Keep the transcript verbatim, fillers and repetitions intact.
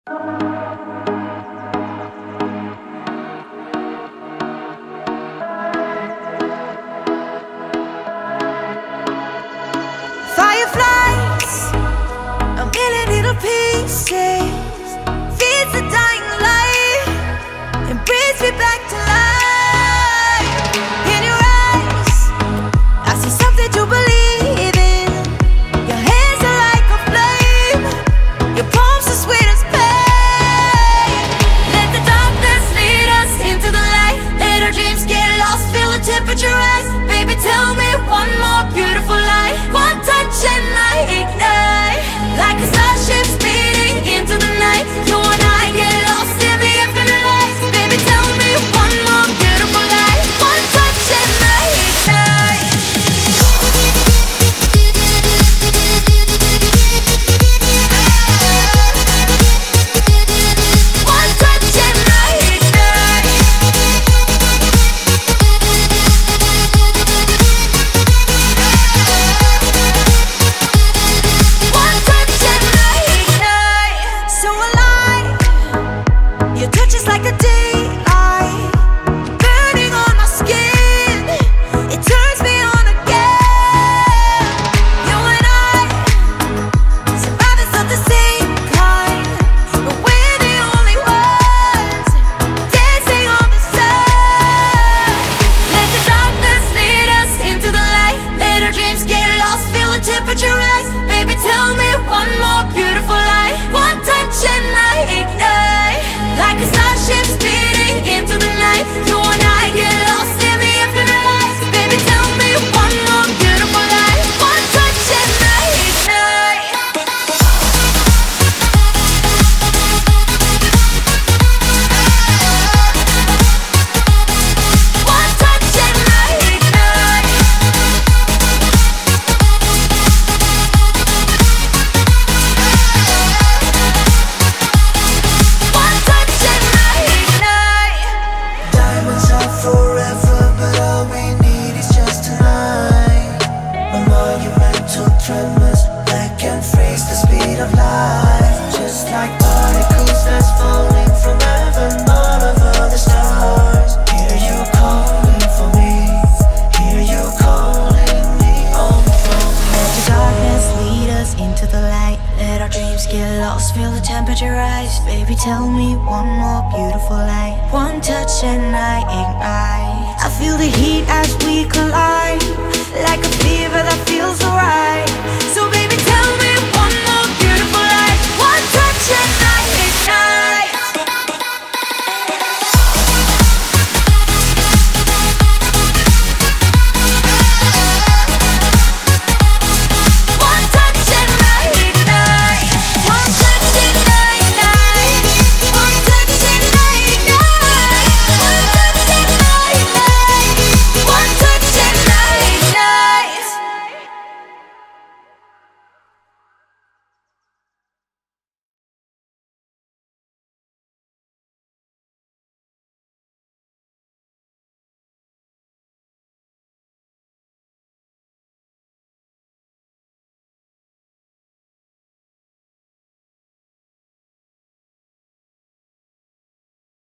Fireflies, a million little pieces, feeds the dying light and brings me back to life. In your eyes, I see something to believe in. Your hands are like a flame, your palms are sweet as pain. Let the darkness lead us into the light. Let our dreams get lost, feel the temperature rise. Baby, tell me one more beautiful lie. One touch and I ignite, like a starship speeding into the night. You and I get lost in the infinite light. Baby, tell me one more beautiful lie. One touch and I ignite. One touch and I ignite. One touch and I ignite. So alive, your touch is like a daylight, burning on my skin. It turns me on again. You and I, survivors of the same kind, but we're the only ones dancing on the sun. Let the darkness lead us into the light. Let our dreams get lost, feel the temperature rise. Baby, tell me one more beautiful lie. One touch and I ignite, like a starship speeding into the night. You and I get lost in the infinite light. Baby, tell me one more beautiful lie. One touch and I ignite. One touch and I ignite. One touch and I ignite. Diamonds are forever, but all we need is just tonight. A monumental tremors that can freeze the speed of light. Just like particles that's falling from heaven, all over the stars. Hear you calling for me, hear you calling me on the phone. Let the darkness lead us into the light. Let our dreams get lost, feel the temperature rise. Baby, tell me one more beautiful lie. One touch and I ignite. I feel the heat as we collide, like a fever that feels alright.